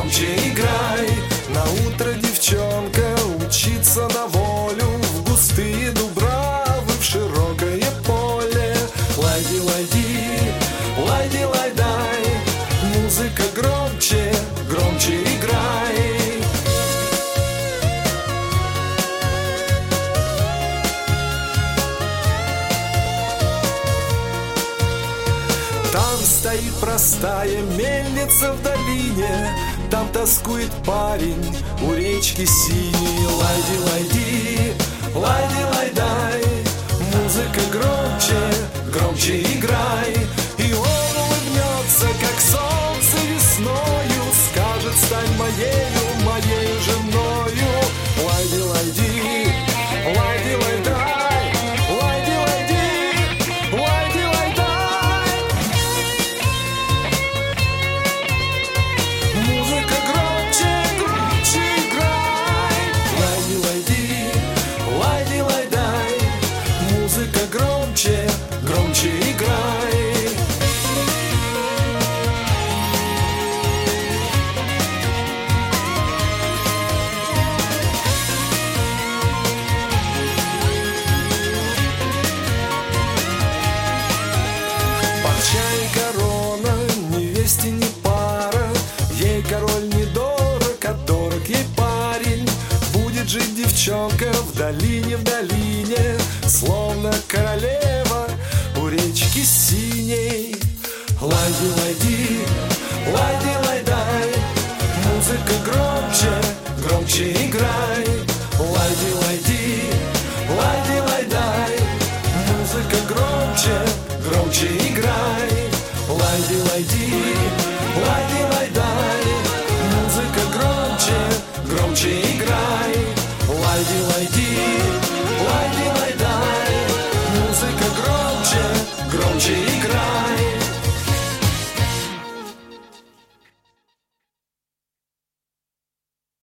громче играй. На утро девчонка учится на волю, в густые дубравы, в широкое поле. Лайди, лайди, лайди, лайдай, музыка громче, громче играй. Там стоит простая мельница в долине, там тоскует парень у речки синей. Лайди, лайди, лайди, лайдай, музыка громче, громче играй. И он улыбнется, как солнце весною, скажет: стань моею, моею женою. Лайди, лайди, лайди, лайдай, лайди, лайди, лайди, лайдай. Музыка громче, громче играй. Лайди, лайди, лайди, лайдай, музыка громче, громче играй. Парча и корона, невесте не пара, ей король не дорог, а дорог ей парень. Будет жить девчонка в долине, словно королева у речки синей. Лайди, лайди,